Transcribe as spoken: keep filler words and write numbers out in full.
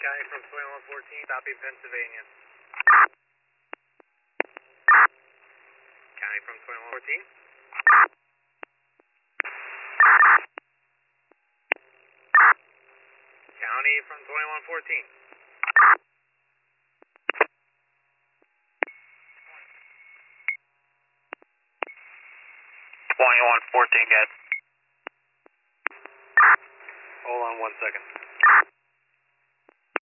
County from twenty-one fourteen, copy Pennsylvania. County from twenty-one fourteen. County from twenty-one fourteen. twenty-one fourteen, guys. Hold on one second.